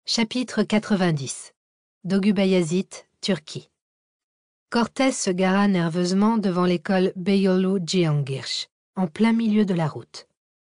Chapitre 90 Dogubbayazit, Turquie. Cortés se gara nerveusement devant l'école Beyoğlu Cihangir, en plein milieu de la route.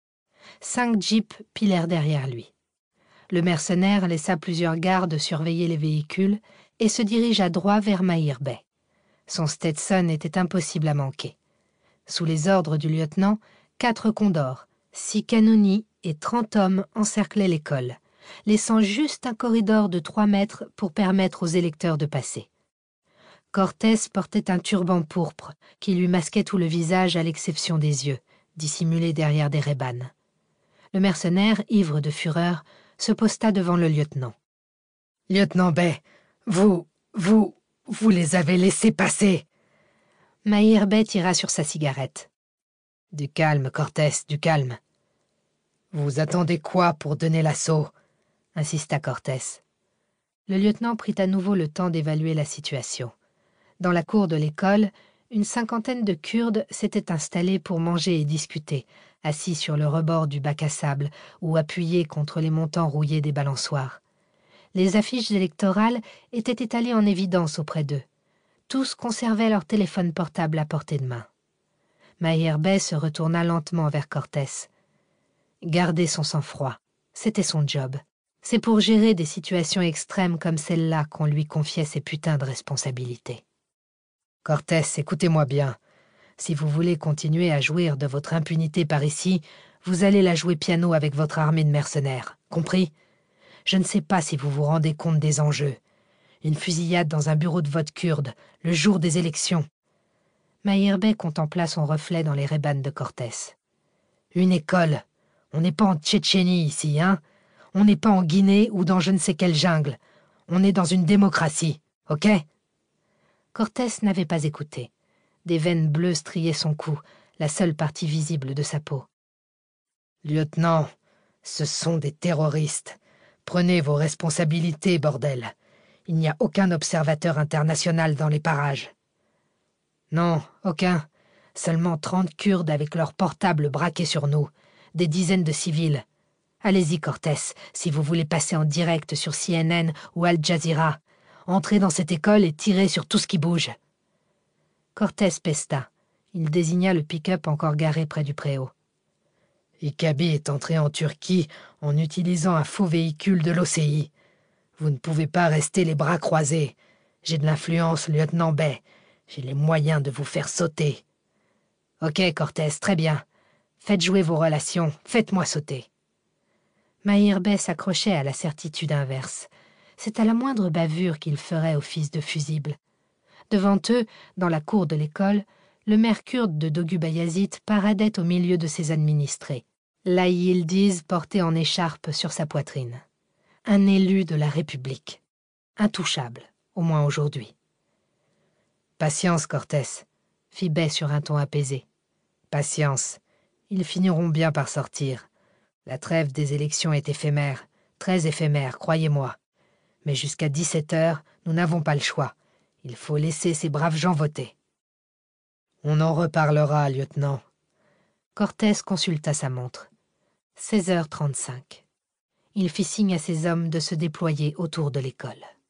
5 jeeps pilèrent derrière lui. Le mercenaire laissa plusieurs gardes surveiller les véhicules et se dirigea droit vers Mahir Bey. Son Stetson était impossible à manquer. Sous les ordres du lieutenant, 4 condors, 6 canonniers et 30 hommes encerclaient l'école, laissant juste un corridor de 3 mètres pour permettre aux électeurs de passer. Cortés portait un turban pourpre qui lui masquait tout le visage à l'exception des yeux, dissimulés derrière des rébanes. Le mercenaire, ivre de fureur, se posta devant le lieutenant. « Lieutenant Bey, vous les avez laissés passer !» Mahir Bey tira sur sa cigarette. « Du calme, Cortés, du calme. Vous attendez quoi pour donner l'assaut ?» insista Cortés. Le lieutenant prit à nouveau le temps d'évaluer la situation. Dans la cour de l'école, une 50aine de Kurdes s'étaient installés pour manger et discuter, assis sur le rebord du bac à sable ou appuyés contre les montants rouillés des balançoires. Les affiches électorales étaient étalées en évidence auprès d'eux. Tous conservaient leur téléphone portable à portée de main. Mahir Bey se retourna lentement vers Cortés. Garder son sang-froid, c'était son job. C'est pour gérer des situations extrêmes comme celle-là qu'on lui confiait ces putains de responsabilités. « Cortés, écoutez-moi bien. Si vous voulez continuer à jouir de votre impunité par ici, vous allez la jouer piano avec votre armée de mercenaires. Compris ? Je ne sais pas si vous vous rendez compte des enjeux. Une fusillade dans un bureau de vote kurde, le jour des élections. » Mahir Bey contempla son reflet dans les rébanes de Cortés. « Une école. On n'est pas en Tchétchénie ici, hein ? On n'est pas en Guinée ou dans je ne sais quelle jungle. On est dans une démocratie, ok ?» Cortés n'avait pas écouté. Des veines bleues striaient son cou, la seule partie visible de sa peau. « Lieutenant, ce sont des terroristes. Prenez vos responsabilités, bordel. Il n'y a aucun observateur international dans les parages. » « Non, aucun. Seulement 30 Kurdes avec leurs portables braqués sur nous. Des dizaines de civils. Allez-y, Cortés, si vous voulez passer en direct sur CNN ou Al Jazeera. Entrez dans cette école et tirez sur tout ce qui bouge. » Cortés pesta. Il désigna le pick-up encore garé près du préau. « Ikabi est entré en Turquie en utilisant un faux véhicule de l'OCI. Vous ne pouvez pas rester les bras croisés. J'ai de l'influence, lieutenant Bey. J'ai les moyens de vous faire sauter. »« Ok, Cortés, très bien. Faites jouer vos relations, faites-moi sauter. » Mahir Bey s'accrochait à la certitude inverse. C'est à la moindre bavure qu'il ferait office de fusible. Devant eux, dans la cour de l'école, le maire kurde de Dogubbayazit paradait au milieu de ses administrés, la Yildiz portée en écharpe sur sa poitrine. Un élu de la République. Intouchable, au moins aujourd'hui. « Patience, Cortés, » fit Bey sur un ton apaisé. « Patience. Ils finiront bien par sortir. La trêve des élections est éphémère, très éphémère, croyez-moi. Mais jusqu'à 17h, nous n'avons pas le choix. Il faut laisser ces braves gens voter. »« On en reparlera, lieutenant. » Cortés consulta sa montre. 16h35. Il fit signe à ses hommes de se déployer autour de l'école.